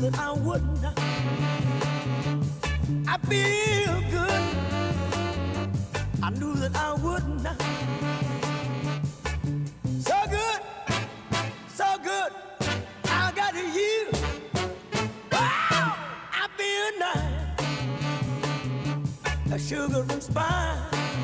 that I wouldn't. I feel good. I knew that I wouldn't. So good, so good. I got you. Wow, I feel nice. A sugar and spice.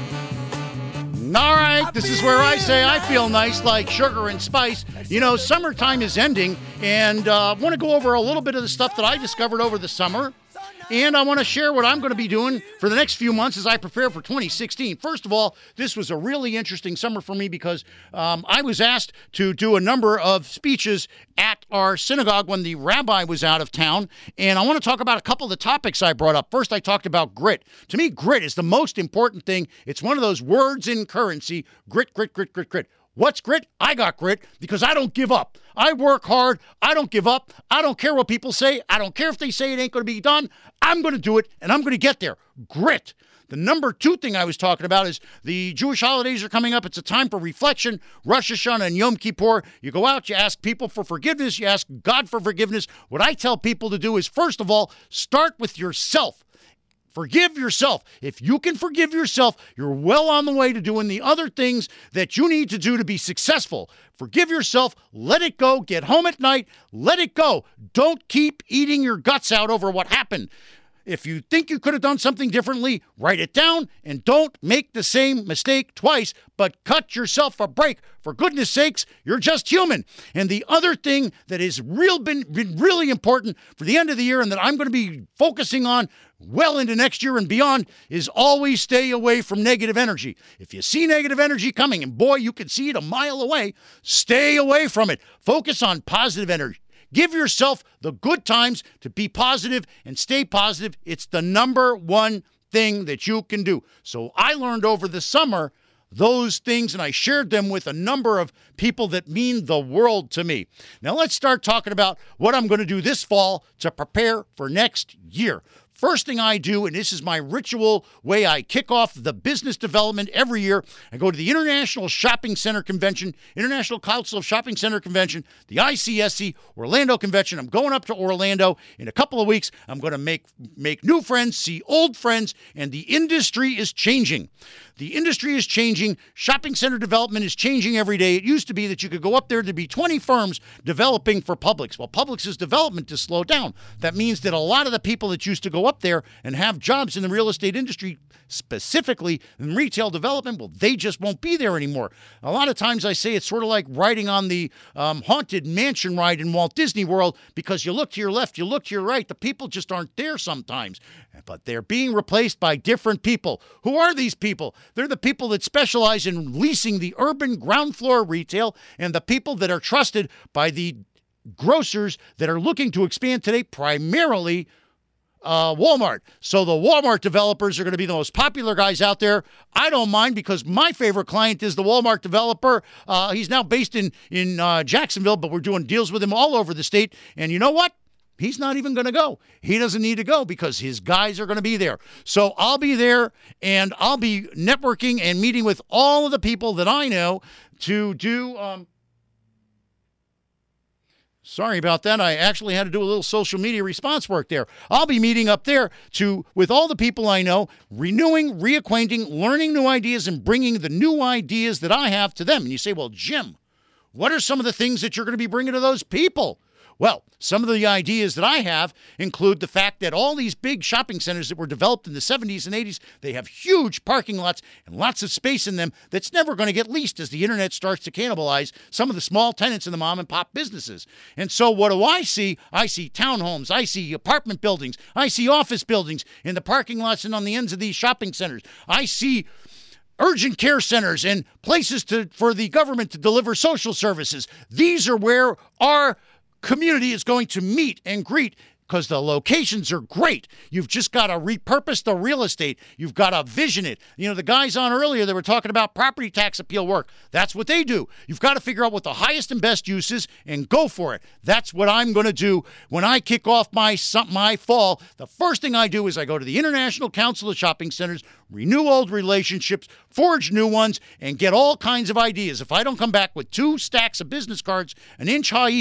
All right, this is where I say I feel nice like sugar and spice. You know, summertime is ending, and I want to go over a little bit of the stuff that I discovered over the summer. And I want to share what I'm going to be doing for the next few months as I prepare for 2016. First of all, this was a really interesting summer for me because I was asked to do a number of speeches at our synagogue when the rabbi was out of town. And I want to talk about a couple of the topics I brought up. First, I talked about grit. To me, grit is the most important thing. It's one of those words in currency. Grit, grit, grit, grit, grit. What's grit? I got grit because I don't give up. I work hard. I don't give up. I don't care what people say. I don't care if they say it ain't going to be done. I'm going to do it, and I'm going to get there. Grit. The number two thing I was talking about is the Jewish holidays are coming up. It's a time for reflection. Rosh Hashanah and Yom Kippur. You go out, you ask people for forgiveness. You ask God for forgiveness. What I tell people to do is, first of all, start with yourself. Forgive yourself. If you can forgive yourself, you're well on the way to doing the other things that you need to do to be successful. Forgive yourself. Let it go. Get home at night. Let it go. Don't keep eating your guts out over what happened. If you think you could have done something differently, write it down and don't make the same mistake twice, but cut yourself a break. For goodness sakes, you're just human. And the other thing that has been really important for the end of the year and that I'm going to be focusing on well into next year and beyond is always stay away from negative energy. If you see negative energy coming, and boy, you can see it a mile away, stay away from it. Focus on positive energy. Give yourself the good times to be positive and stay positive. It's the number one thing that you can do. So I learned over the summer those things, and I shared them with a number of people that mean the world to me. Now let's start talking about what I'm going to do this fall to prepare for next year. First thing I do, and this is my ritual way I kick off the business development every year, I go to the International Shopping Center Convention, International Council of Shopping Center Convention, the ICSC Orlando Convention. I'm going up to Orlando in a couple of weeks. I'm going to make new friends, see old friends, and the industry is changing. The industry is changing. Shopping center development is changing every day. It used to be that you could go up there to be 20 firms developing for Publix. Well, Publix's development has slowed down. That means that a lot of the people that used to go up there and have jobs in the real estate industry, specifically in retail development, well, they just won't be there anymore. A lot of times I say it's sort of like riding on the Haunted Mansion ride in Walt Disney World, because you look to your left, you look to your right, the people just aren't there sometimes. But they're being replaced by different people. Who are these people? They're the people that specialize in leasing the urban ground floor retail and the people that are trusted by the grocers that are looking to expand today, primarily Walmart. So the Walmart developers are going to be the most popular guys out there. I don't mind, because my favorite client is the Walmart developer. He's now based in Jacksonville, but we're doing deals with him all over the state. And you know what? He's not even going to go. He doesn't need to go because his guys are going to be there. So I'll be there, and I'll be networking and meeting with all of the people that I know to do... Sorry about that. I actually had to do a little social media response work there. I'll be meeting up there with all the people I know, renewing, reacquainting, learning new ideas, and bringing the new ideas that I have to them. And you say, well, Jim, what are some of the things that you're going to be bringing to those people? Well, some of the ideas that I have include the fact that all these big shopping centers that were developed in the 70s and 80s, they have huge parking lots and lots of space in them that's never going to get leased as the internet starts to cannibalize some of the small tenants in the mom and pop businesses. And so what do I see? I see townhomes, I see apartment buildings, I see office buildings in the parking lots and on the ends of these shopping centers. I see urgent care centers and places for the government to deliver social services. These are where our community is going to meet and greet, because the locations are great. You've just got to repurpose the real estate. You've got to vision it. You know, the guys on earlier, they were talking about property tax appeal work. That's what they do. You've got to figure out what the highest and best use is and go for it. That's what I'm going to do when I kick off my fall. The first thing I do is I go to the International Council of Shopping Centers, renew old relationships, forge new ones, and get all kinds of ideas. If I don't come back with 2 stacks of business cards, an inch high each,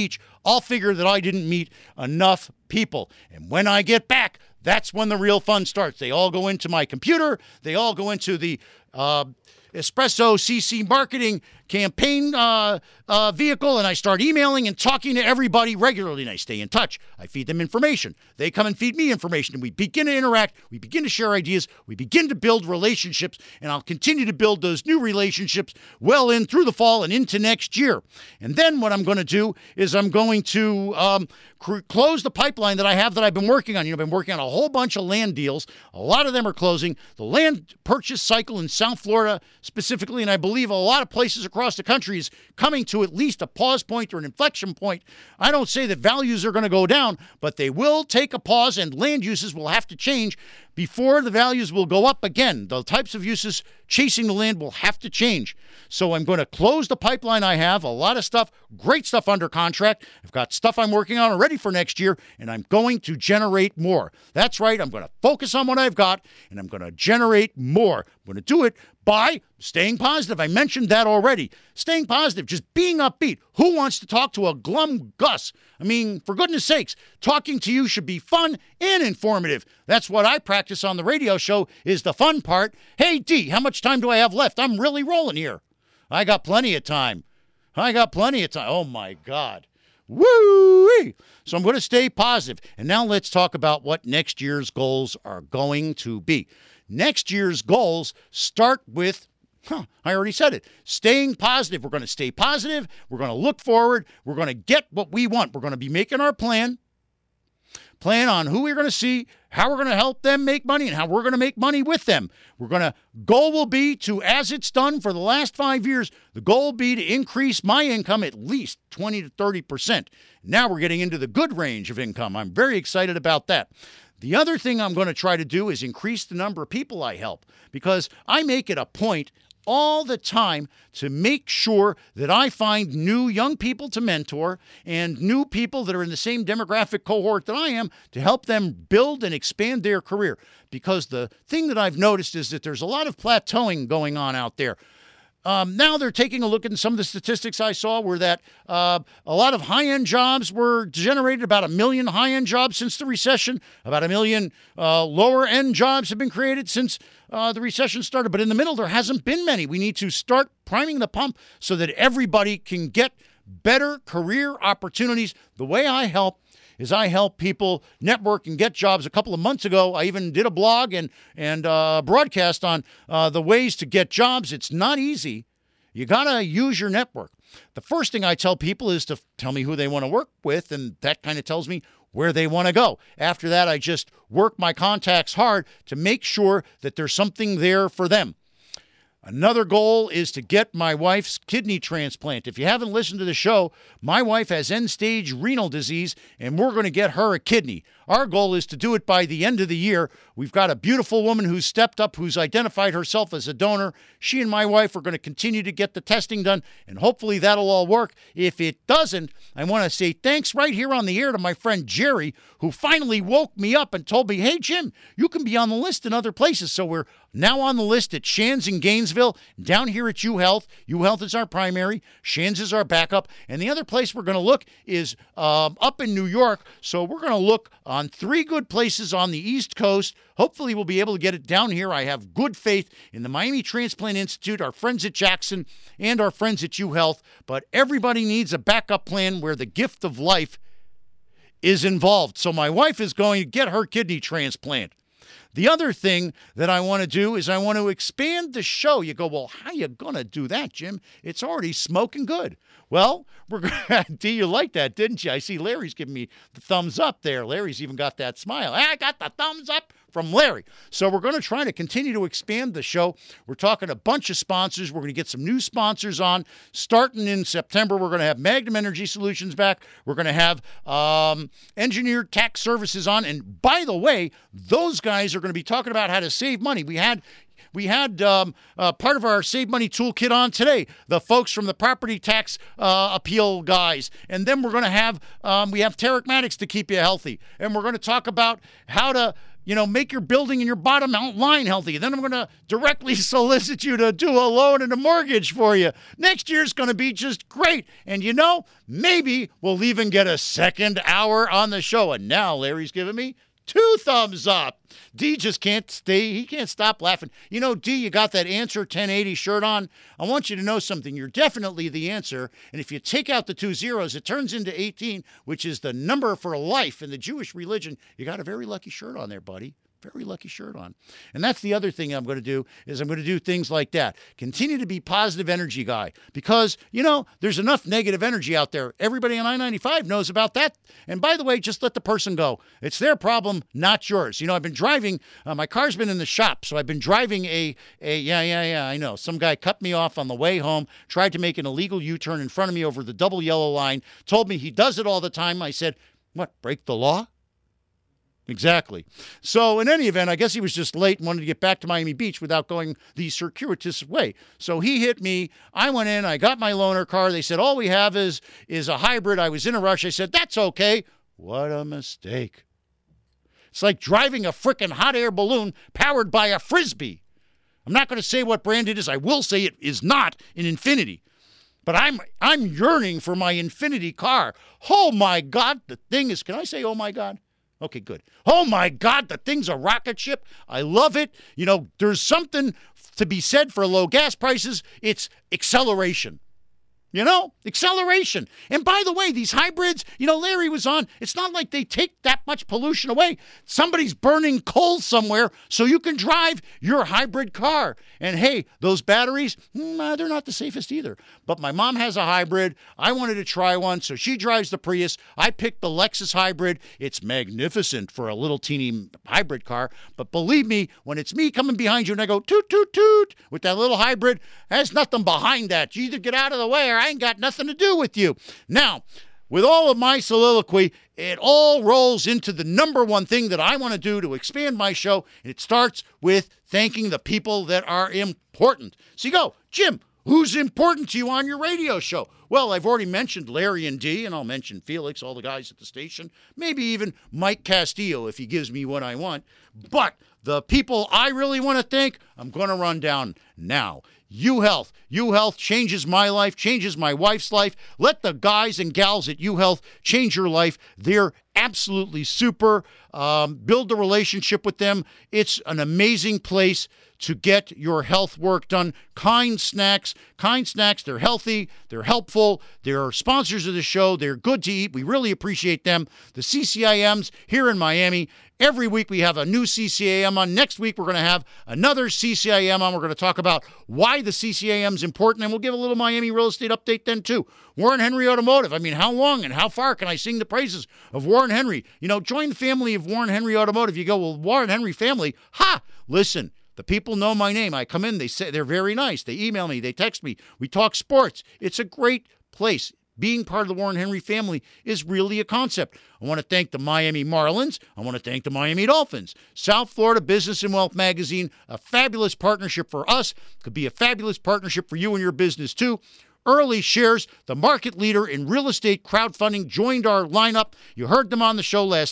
I'll figure that I didn't meet enough people. And when I get back, that's when the real fun starts. They all go into my computer. They all go into the Espresso CC marketing campaign vehicle, and I start emailing and talking to everybody regularly, and I stay in touch. I feed them information. They come and feed me information, and we begin to interact. We begin to share ideas. We begin to build relationships, and I'll continue to build those new relationships well in through the fall and into next year. And then what I'm going to do is I'm going to close the pipeline that I have that I've been working on. I've been working on a whole bunch of land deals. A lot of them are closing. The land purchase cycle in South Florida specifically, and I believe a lot of places across the country, is coming to at least a pause point or an inflection point. I don't say that values are going to go down, but they will take a pause and land uses will have to change before the values will go up again. The types of uses chasing the land will have to change. So I'm going to close the pipeline I have, a lot of stuff, great stuff under contract. I've got stuff I'm working on already for next year, and I'm going to generate more. That's right, I'm going to focus on what I've got, and I'm going to generate more. I'm going to do it by staying positive. I mentioned that already. Staying positive, just being upbeat. Who wants to talk to a glum Gus? I mean, for goodness sakes, talking to you should be fun and informative. That's what I practice on the radio show, is the fun part. Hey, D, how much time do I have left? I'm really rolling here. I got plenty of time. Oh, my God. Woo! So I'm going to stay positive. And now let's talk about what next year's goals are going to be. Next year's goals start with, I already said it, staying positive. We're going to stay positive. We're going to look forward. We're going to get what we want. We're going to be making our plan on who we're going to see, how we're going to help them make money, and how we're going to make money with them. Goal will be to, as it's done for the last 5 years, the goal will be to increase my income at least 20 to 30%. Now we're getting into the good range of income. I'm very excited about that. The other thing I'm going to try to do is increase the number of people I help, because I make it a point all the time to make sure that I find new young people to mentor and new people that are in the same demographic cohort that I am to help them build and expand their career. Because the thing that I've noticed is that there's a lot of plateauing going on out there. Now they're taking a look at some of the statistics I saw were that a lot of high-end jobs were generated, about 1 million high-end jobs since the recession. About 1 million lower-end jobs have been created since the recession started. But in the middle, there hasn't been many. We need to start priming the pump so that everybody can get better career opportunities. The way I help is I help people network and get jobs. A couple of months ago, I even did a blog and broadcast on the ways to get jobs. It's not easy. You got to use your network. The first thing I tell people is to tell me who they want to work with, and that kind of tells me where they want to go. After that, I just work my contacts hard to make sure that there's something there for them. Another goal is to get my wife's kidney transplant. If you haven't listened to the show, my wife has end-stage renal disease, and we're going to get her a kidney. Our goal is to do it by the end of the year. We've got a beautiful woman who's stepped up, who's identified herself as a donor. She and my wife are going to continue to get the testing done, and hopefully that'll all work. If it doesn't, I want to say thanks right here on the air to my friend Jerry, who finally woke me up and told me, hey, Jim, you can be on the list in other places. So we're now on the list at Shands in Gainesville, down here at UHealth. UHealth is our primary. Shands is our backup. And the other place we're going to look is up in New York. So we're going to look on 3 good places on the East Coast. Hopefully we'll be able to get it down here. I have good faith in the Miami Transplant Institute, our friends at Jackson, and our friends at UHealth. But everybody needs a backup plan where the gift of life is involved. So my wife is going to get her kidney transplant. The other thing that I want to do is I want to expand the show. You go, well, how you going to do that, Jim? It's already smoking good. Well, D, you like that, didn't you? I see Larry's giving me the thumbs up there. Larry's even got that smile. I got the thumbs up from Larry. So we're going to try to continue to expand the show. We're talking a bunch of sponsors. We're going to get some new sponsors on. Starting in September, we're going to have Magnum Energy Solutions back. We're going to have Engineered Tax Services on. And by the way, those guys are going to be talking about how to save money. We had part of our Save Money Toolkit on today, the folks from the property tax appeal guys. And then we're going to have, we have Tarek Maddox to keep you healthy. And we're going to talk about how to make your building and your bottom line healthy. Then I'm going to directly solicit you to do a loan and a mortgage for you. Next year's going to be just great. And maybe we'll even get a second hour on the show. And now Larry's giving me 2 thumbs up. D just can't stay. He can't stop laughing. D, you got that Answer 1080 shirt on. I want you to know something. You're definitely the answer. And if you take out the 2 zeros, it turns into 18, which is the number for life in the Jewish religion. You got a very lucky shirt on there, buddy. Very lucky shirt on. And that's the other thing I'm going to do is I'm going to do things like that. Continue to be positive energy guy because, there's enough negative energy out there. Everybody on I-95 knows about that. And by the way, just let the person go. It's their problem, not yours. I've been driving. My car's been in the shop. So I've been driving I know. Some guy cut me off on the way home, tried to make an illegal U-turn in front of me over the double yellow line, told me he does it all the time. I said, what, break the law? Exactly. So in any event, I guess he was just late and wanted to get back to Miami Beach without going the circuitous way. So he hit me. I went in. I got my loaner car. They said, all we have is a hybrid. I was in a rush. I said, that's okay. What a mistake. It's like driving a frickin' hot air balloon powered by a Frisbee. I'm not going to say what brand it is. I will say it is not an Infiniti. But I'm yearning for my Infiniti car. Oh, my God. The thing is, can I say, oh, my God? Okay, good. Oh, my God, the thing's a rocket ship. I love it. There's something to be said for low gas prices. It's acceleration. Acceleration. And by the way, these hybrids, Larry was on, it's not like they take that much pollution away. Somebody's burning coal somewhere so you can drive your hybrid car. And hey, those batteries, they're not the safest either. But my mom has a hybrid. I wanted to try one, so she drives the Prius. I picked the Lexus hybrid. It's magnificent for a little teeny hybrid car. But believe me, when it's me coming behind you and I go toot, toot, toot with that little hybrid, there's nothing behind that. You either get out of the way or I ain't got nothing to do with you. Now, with all of my soliloquy, it all rolls into the number one thing that I want to do to expand my show, and it starts with thanking the people that are important. So you go, Jim, who's important to you on your radio show? Well, I've already mentioned Larry and D, and I'll mention Felix, all the guys at the station, maybe even Mike Castillo if he gives me what I want. But the people I really want to thank, I'm going to run down now. UHealth. UHealth changes my life, changes my wife's life. Let the guys and gals at UHealth change your life. They're absolutely super. Build a relationship with them. It's an amazing place to get your health work done. Kind Snacks. They're healthy. They're helpful. They're sponsors of the show. They're good to eat. We really appreciate them. The CCIMs here in Miami. Every week we have a new CCIM on. Next week we're going to have another CCIM on. We're going to talk about why the CCIM is important, and we'll give a little Miami real estate update then too. Warren Henry Automotive. I mean, how long and how far can I sing the praises of Warren Henry? Join the family of Warren Henry Automotive. You go, well, Warren Henry family. Ha! Listen. The people know my name. I come in. They say they're very nice. They email me. They text me. We talk sports. It's a great place. Being part of the Warren Henry family is really a concept. I want to thank the Miami Marlins. I want to thank the Miami Dolphins. South Florida Business and Wealth Magazine, a fabulous partnership for us. Could be a fabulous partnership for you and your business too. Early Shares, the market leader in real estate crowdfunding, joined our lineup. You heard them on the show last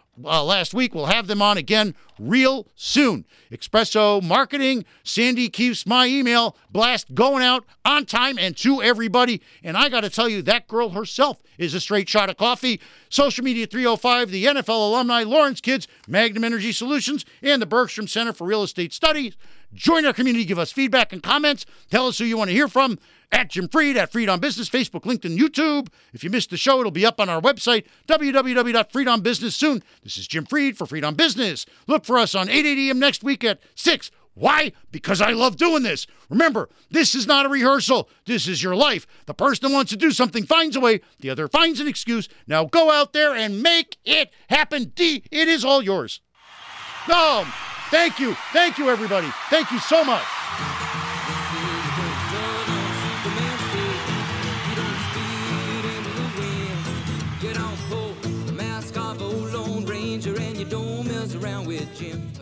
week. We'll have them on again real soon. Espresso Marketing, Sandy keeps my email blast going out on time and to everybody. And I got to tell you, that girl herself is a straight shot of coffee. Social Media 305, the NFL alumni, Lawrence Kids, Magnum Energy Solutions, and the Bergstrom Center for Real Estate Studies. Join our community. Give us feedback and comments. Tell us who you want to hear from. At Jim Fried, at Fried on Business, Facebook, LinkedIn, YouTube. If you missed the show, it'll be up on our website, www.friedonbusiness soon. This is Jim Fried for Fried on Business. Look for us on 8 a.m. next week at 6. Why? Because I love doing this. Remember, this is not a rehearsal. This is your life. The person who wants to do something finds a way. The other finds an excuse. Now go out there and make it happen. D, it is all yours. Thank you. Thank you, everybody. Thank you so much. Get on, pull the mask off, old Lone Ranger, and you don't mess around with Jim.